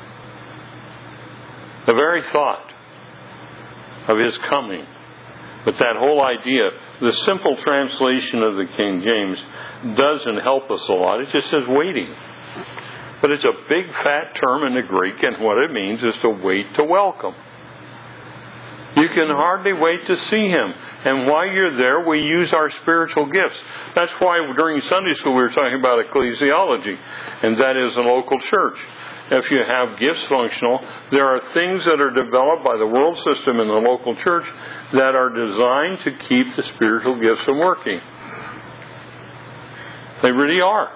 The very thought of His coming. But that whole idea, the simple translation of the King James doesn't help us a lot. It just says waiting. But it's a big fat term in the Greek, and what it means is to wait to welcome. You can hardly wait to see Him. And while you're there, we use our spiritual gifts. That's why during Sunday school we were talking about ecclesiology, and that is a local church. If you have gifts functional, there are things that are developed by the world system in the local church that are designed to keep the spiritual gifts from working. They really are.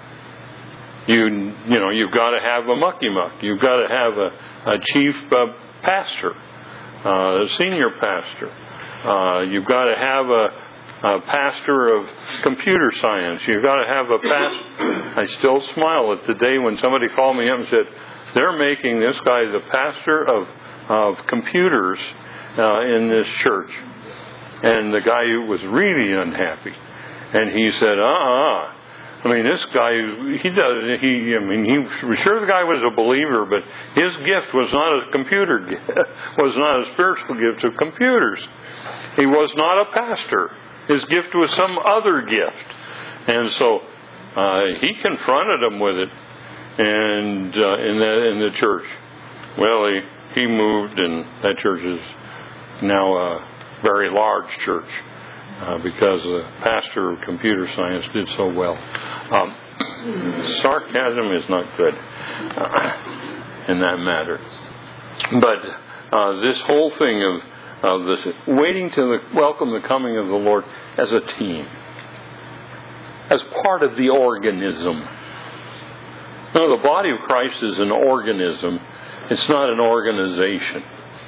You you know, you've got to have a mucky muck. You've got to have a, a chief uh, pastor, uh, a senior pastor. Uh, you've got to have a, a pastor of computer science. You've got to have a pastor. I still smile at the day when somebody called me up and said, they're making this guy the pastor of, of computers uh, in this church. And the guy was really unhappy. And he said, uh-uh. I mean, this guy, he does, he, I mean, he was sure the guy was a believer, but his gift was not a computer gift, was not a spiritual gift of computers. He was not a pastor. His gift was some other gift. And so, uh, he confronted him with it, and, uh, in the, in the church. Well, he, he moved, and that church is now a very large church. Uh, because the pastor of computer science did so well. Um, sarcasm is not good uh, in that matter. But uh, this whole thing of, of this waiting to the, welcome the coming of the Lord as a team, as part of the organism. No, the body of Christ is an organism. It's not an organization.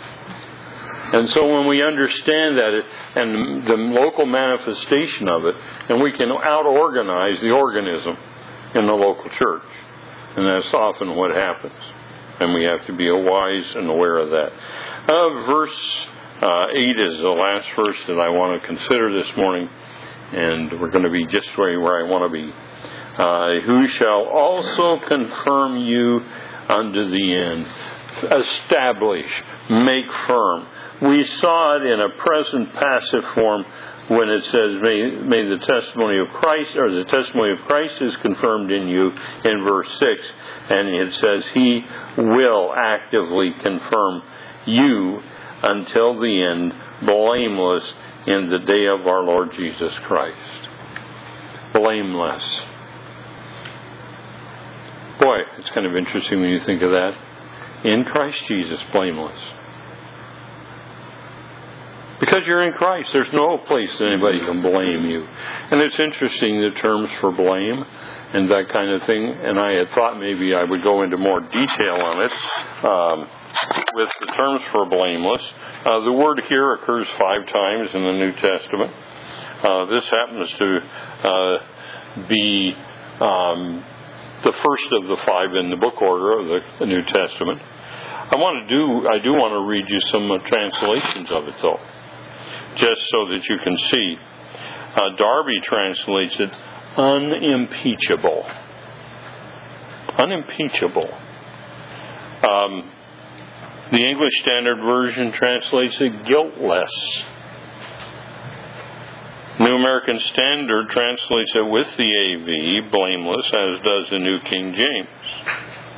And so when we understand that, and the local manifestation of it, and we can out-organize the organism in the local church. And that's often what happens. And we have to be wise and aware of that. Uh, verse uh, eight is the last verse that I want to consider this morning. And we're going to be just where, where I want to be. Uh, Who shall also confirm you unto the end. Establish, make firm. We saw it in a present passive form when it says, may, may the testimony of Christ, or the testimony of Christ is confirmed in you in verse six. And it says, He will actively confirm you until the end, blameless in the day of our Lord Jesus Christ. Blameless. Boy, it's kind of interesting when you think of that. In Christ Jesus, blameless. Because you're in Christ, there's no place that anybody can blame you. And it's interesting, the terms for blame and that kind of thing. And I had thought maybe I would go into more detail on it um, with the terms for blameless. Uh, the word here occurs five times in the New Testament. Uh, this happens to uh, be um, the first of the five in the book order of the, the New Testament. I want to do. I do want to read you some uh, translations of it, though, just so that you can see. Uh, Darby translates it unimpeachable. Unimpeachable. Um, the English Standard Version translates it guiltless. New American Standard translates it with the A V, blameless, as does the New King James.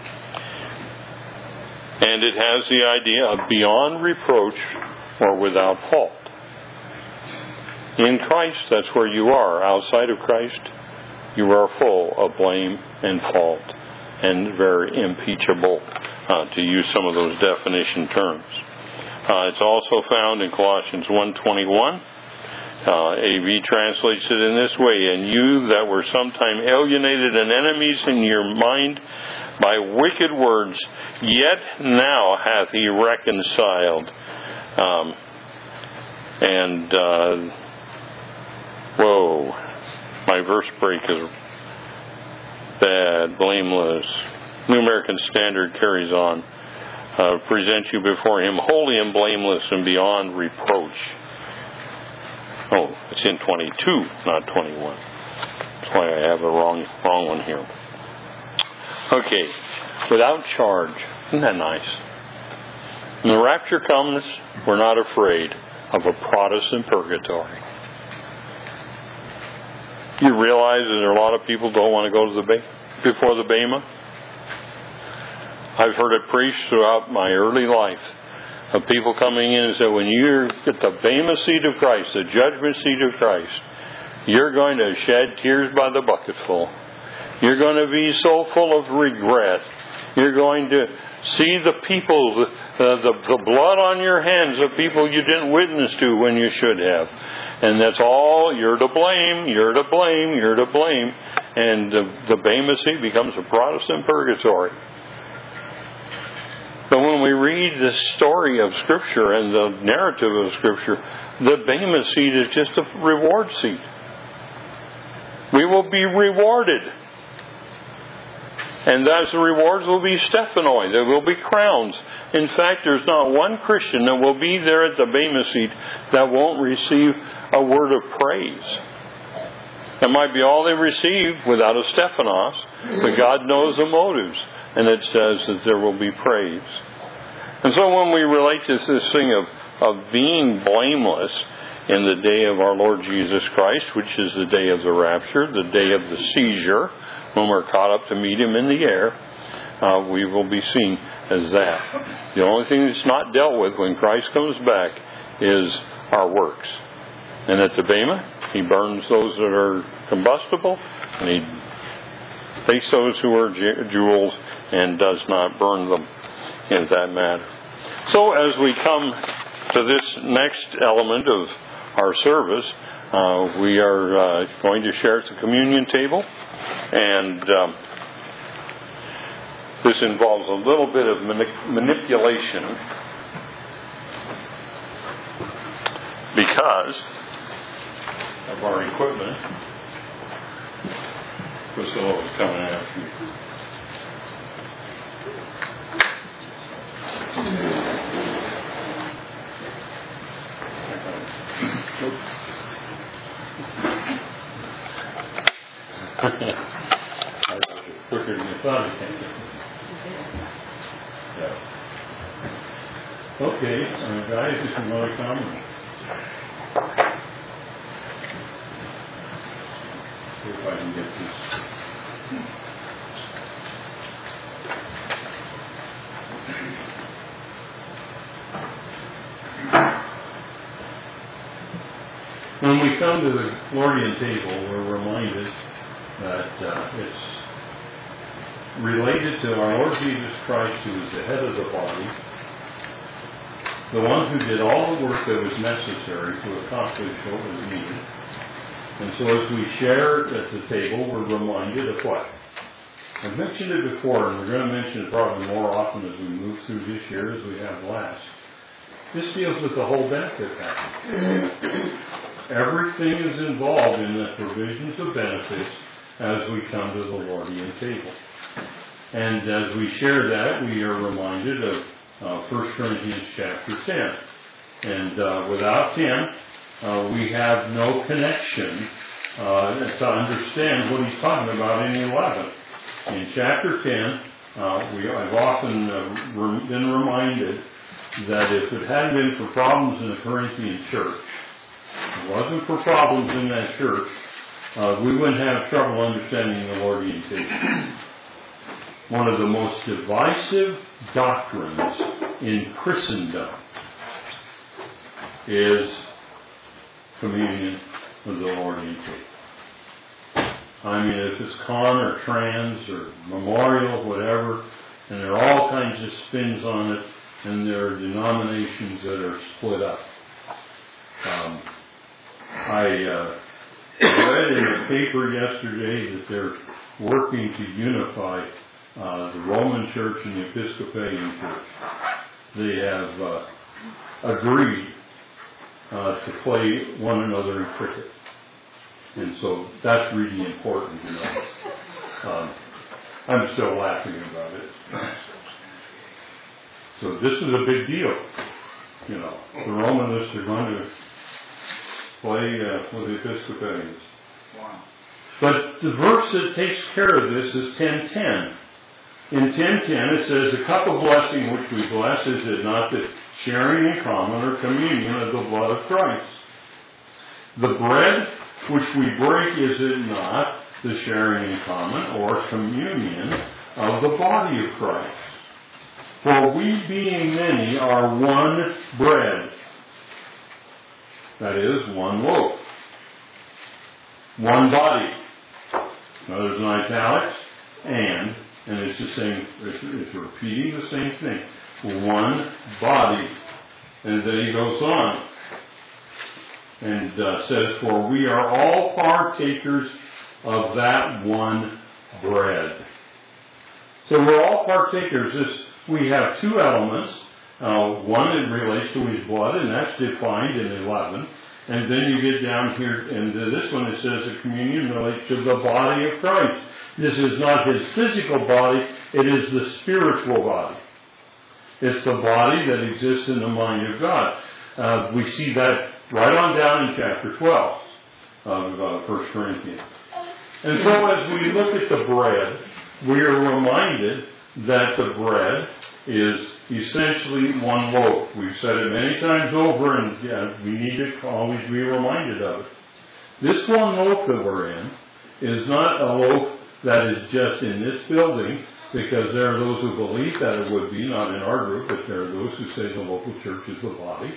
And it has the idea of beyond reproach or without fault. In Christ, that's where you are. Outside of Christ, you are full of blame and fault and very impeachable, uh, to use some of those definition terms. Uh, it's also found in Colossians one twenty-one. Uh, A V translates it in this way, and you that were sometime alienated and enemies in your mind by wicked words, yet now hath he reconciled. Um, and, uh, whoa, my verse break is bad, blameless. New American Standard carries on. Uh, present you before him holy and blameless and beyond reproach. Oh, it's in twenty-two, not twenty-one. That's why I have a wrong, wrong one here. Okay, without charge. Isn't that nice? When the rapture comes, we're not afraid of a Protestant purgatory. You realize that there are a lot of people who don't want to go to the ba- before the Bema? I've heard it preached throughout my early life of people coming in and say, when you're at the Bema seat of Christ, the judgment seat of Christ, you're going to shed tears by the bucketful. You're going to be so full of regret. You're going to see the people, uh, the, the blood on your hands of people you didn't witness to when you should have. And that's all, you're to blame, you're to blame, you're to blame. and the, the Bema Seat becomes a Protestant purgatory. But when we read the story of Scripture and the narrative of Scripture, the Bema Seat is just a reward seat. We will be rewarded. And those rewards will be Stephanoi. There will be crowns. In fact, there's not one Christian that will be there at the Bema Seat that won't receive a word of praise. That might be all they receive without a Stephanos, but God knows the motives. And it says that there will be praise. And so when we relate to this thing of, of being blameless in the day of our Lord Jesus Christ, which is the day of the rapture, the day of the seizure, when we're caught up to meet Him in the air, uh, we will be seen as that. The only thing that's not dealt with when Christ comes back is our works. And at the Bema, He burns those that are combustible, and He takes those who are jewels and does not burn them in that matter. So as we come to this next element of our service, uh, we are uh, going to share at the communion table, and um, this involves a little bit of mani- manipulation because of our equipment. Priscilla was coming after you. Quicker than you thought it came. Yeah. Okay, uh, guys, if you want to come. See if I can get this. When we come to the Glorian table, we're reminded that uh, it's related to our Lord Jesus Christ, who is the head of the body, the one who did all the work that was necessary to accomplish what was needed. And so as we share at the table, we're reminded of what? I've mentioned it before, and we're going to mention it probably more often as we move through this year as we have last. This deals with the whole benefit package. Everything is involved in the provisions of benefits as we come to the Lordian table. And as we share that, we are reminded of uh, First Corinthians chapter ten. And uh, without ten, uh, we have no connection uh, to understand what he's talking about in eleven. In chapter ten, uh, we, I've often uh, re- been reminded that if it hadn't been for problems in the Corinthian church, if it wasn't for problems in that church, uh, we wouldn't have trouble understanding the Lordian table. One of the most divisive doctrines in Christendom is communion with the Lordian table. I mean, if it's con or trans or memorial, whatever, and there are all kinds of spins on it, and there are denominations that are split up. Um, I uh, read in the paper yesterday that they're working to unify uh, the Roman Church and the Episcopalian Church. They have uh, agreed uh, to play one another in cricket. And so that's really important to know. Um, I'm still laughing about it. So this is a big deal. You know, the Romanists are going to play uh, with the Episcopalians. Wow. But the verse that takes care of this is ten ten. In ten ten it says, the cup of blessing which we bless, is it not the sharing in common or communion of the blood of Christ? The bread which we break, is it not the sharing in common or communion of the body of Christ? For we being many are one bread. That is, one loaf. One body. Now there's an italics, and, and it's the same, it's, it's repeating the same thing. One body. And then he goes on and uh, says, for we are all partakers of that one bread. So we're all partakers. This, we have two elements. Uh, one it relates to his blood, and that's defined in eleven. And then you get down here into this one, it says the communion relates to the body of Christ. This is not his physical body, it is the spiritual body. It's the body that exists in the mind of God. Uh, we see that right on down in chapter twelve of uh, First Corinthians. And so as we look at the bread, we are reminded that the bread is essentially one loaf. We've said it many times over, and yeah, we need to always be reminded of it. This one loaf that we're in is not a loaf that is just in this building, because there are those who believe that it would be, not in our group, but there are those who say the local church is the body.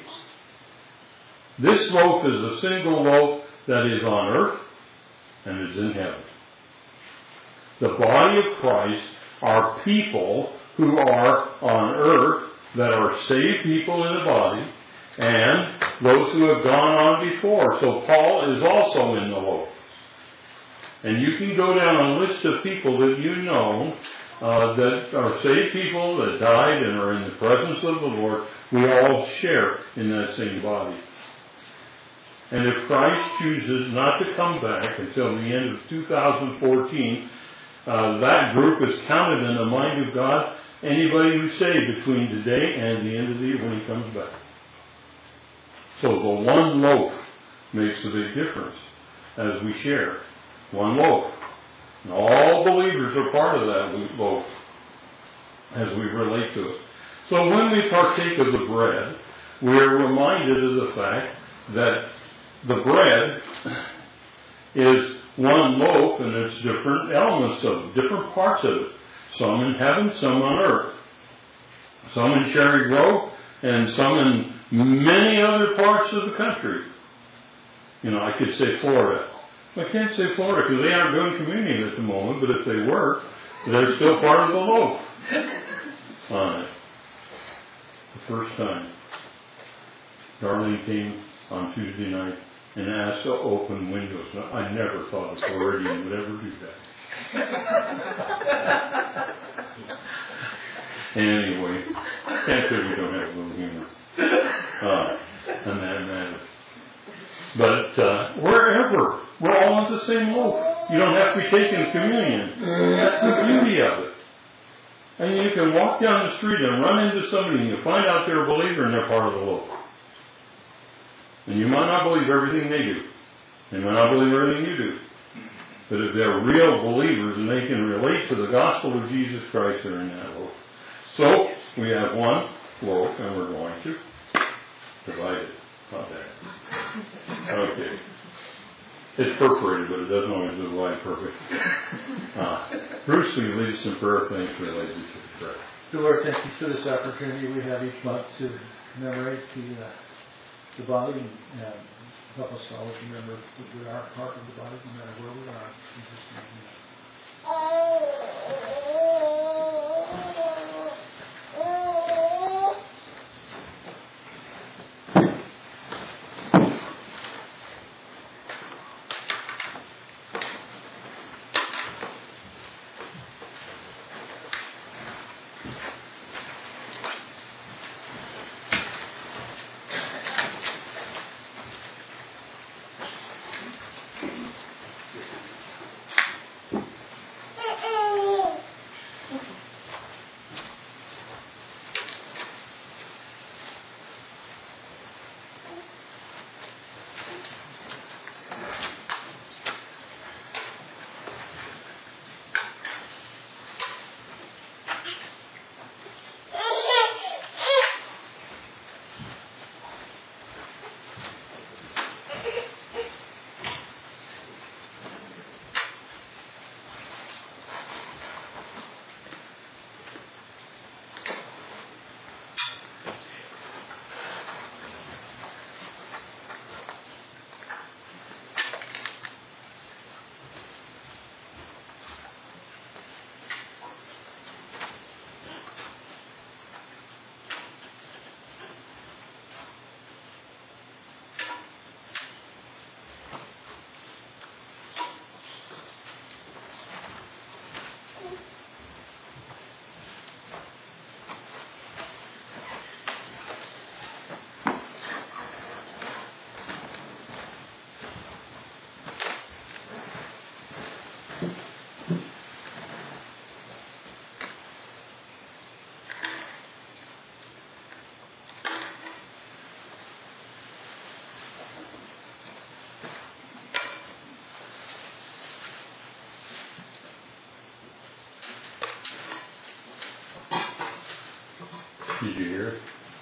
This loaf is a single loaf that is on earth and is in heaven. The body of Christ are people who are on earth that are saved people in the body, and those who have gone on before. So Paul is also in the loaf. And you can go down a list of people that you know uh, that are saved people that died and are in the presence of the Lord. We all share in that same body. And if Christ chooses not to come back until the end of two thousand fourteen, uh, that group is counted in the mind of God. Anybody who's saved between today and the end of the year when he comes back. So the one loaf makes a big difference as we share. One loaf. And all believers are part of that loaf as we relate to it. So when we partake of the bread, we are reminded of the fact that the bread is one loaf and it's different elements of it, different parts of it. Some in heaven, some on earth. Some in Cherry Grove, and some in many other parts of the country. You know, I could say Florida. I can't say Florida because they aren't doing communion at the moment, but if they were, they're still part of the loaf on it. The first time, Darlene came on Tuesday night and asked to open windows. Now, I never thought a Floridian would ever do that. Anyway, can't say we don't have a little humor uh, on that matter. But uh, wherever, we're all on the same loaf. You don't have to be taking communion. That's the beauty of it. And you can walk down the street and run into somebody and you find out they're a believer and they're part of the loaf. And you might not believe everything they do. They might not believe everything you do. But if they're real believers and they can relate to the gospel of Jesus Christ, they're in that loaf. So, we have one loaf and we're going to divide it. Not that. Okay. It's perforated, but it doesn't always divide perfect. Uh, Bruce, will you lead us in prayer? Thanks for relating to the prayer. Lord, thank you for this opportunity we have each month to commemorate the, uh, the body and uh, help us always remember that we are part of the body no matter where we are. In Jesus' name. Did you hear it?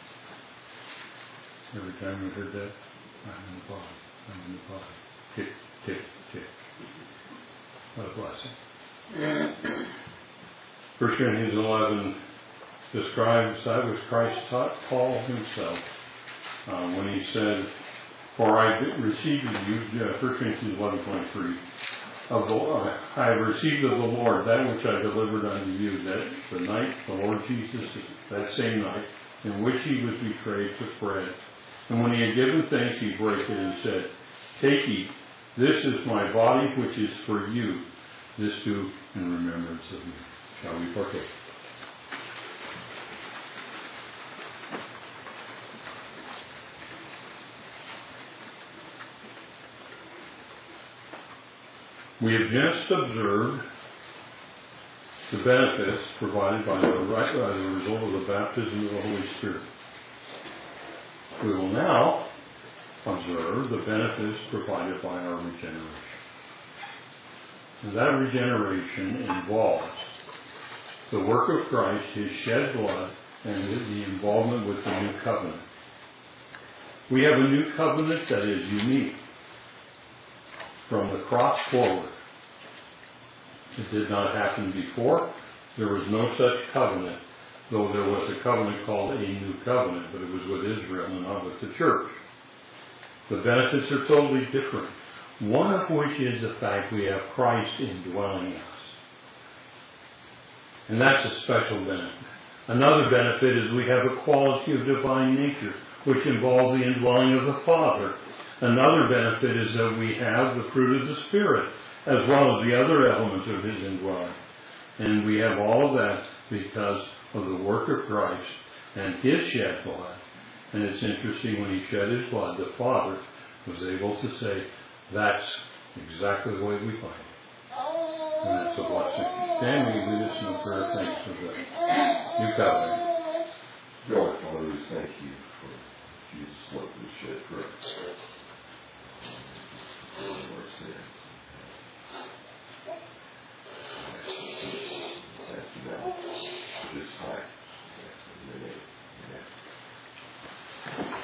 Every time we heard that, I'm in the body, I'm in the body. Tick, tick, tick. What a blessing. First Corinthians eleven describes that which Christ taught Paul himself uh, when he said, "For I received of you," uh, First Corinthians eleven twenty-three, of the, uh, "I have received of the Lord that which I delivered unto you, that the night the Lord Jesus, that same night, in which he was betrayed, took bread. And when he had given thanks, he brake it and said, Take, eat, this is my body which is for you. This do in remembrance of me." Shall we partake? We have just observed the benefits provided by the, right, by the result of the baptism of the Holy Spirit. We will now observe the benefits provided by our regeneration. And that regeneration involves the work of Christ, his shed blood, and the involvement with the new covenant. We have a new covenant that is unique from the cross forward. It did not happen before. There was no such covenant, though there was a covenant called a new covenant, but it was with Israel and not with the church. The benefits are totally different, one of which is the fact we have Christ indwelling us. And that's a special benefit. Another benefit is we have a quality of divine nature, which involves the indwelling of the Father. Another benefit is that we have the fruit of the Spirit, as well as the other elements of his indwelling. And we have all of that because of the work of Christ and his shed blood. And it's interesting, when he shed his blood, the Father was able to say, that's exactly the way we find it. And that's a blessing. Stand, will you lead us in a prayer? Thanks for the new covenant. God, Father, we thank you for Jesus' blood that was shed for us. For our sins. Thank you now. This time. In your name. Amen.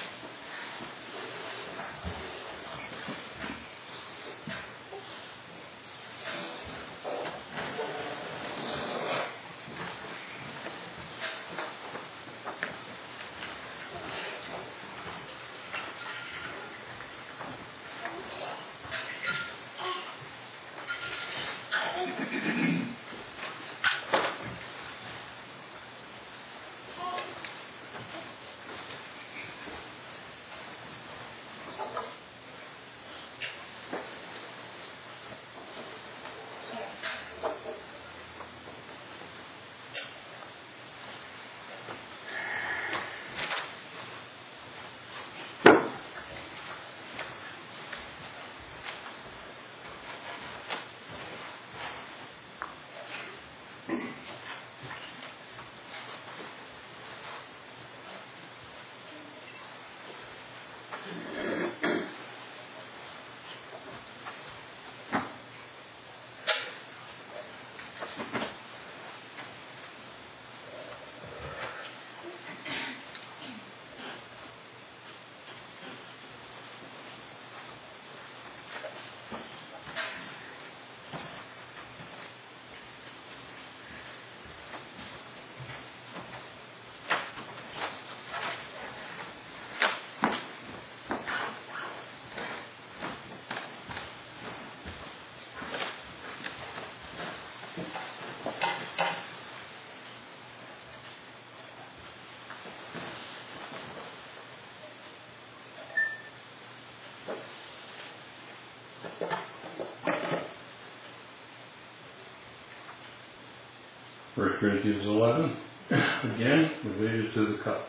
First Corinthians eleven, again, related to the cup.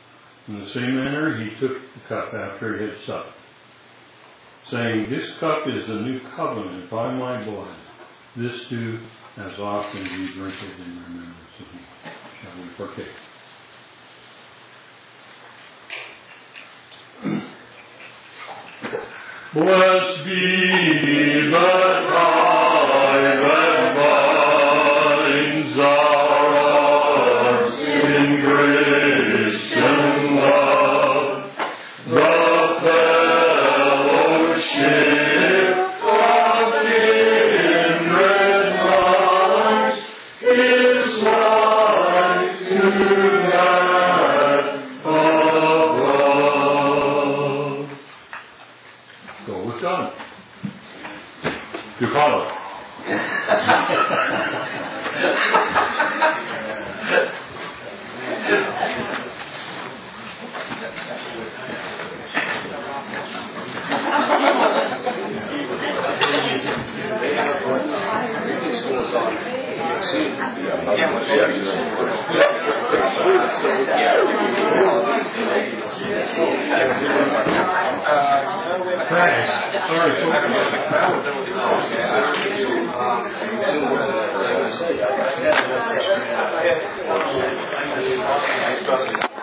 In the same manner, he took the cup after he had supped, saying, This cup is the new covenant by my blood. This do as often as you drink it in remembrance of me. Shall we partake? Blessed be the tie that binds our hearts in grace. Sorry.